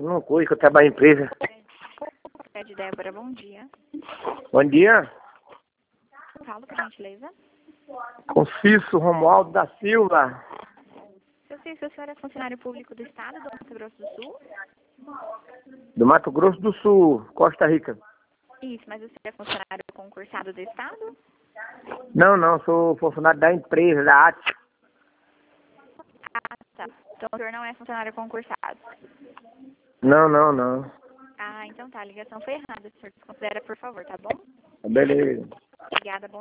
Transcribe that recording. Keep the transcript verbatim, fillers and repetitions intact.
Não coisa que eu trabalho em empresa. Fred Débora, bom dia. Bom dia. Fala, por gentileza. Conciso Romualdo da Silva. Eu sei se o senhor é funcionário público do Estado do Mato Grosso do Sul. Do Mato Grosso do Sul, Costa Rica. Isso, mas o senhor é funcionário concursado do Estado? Não, não, sou funcionário da empresa, da A T. Ah, tá. Então o senhor não é funcionário concursado. Não, não, não. Ah, então tá, a ligação foi errada. O senhor desconsidera, por favor, tá bom? Beleza. Obrigada, bom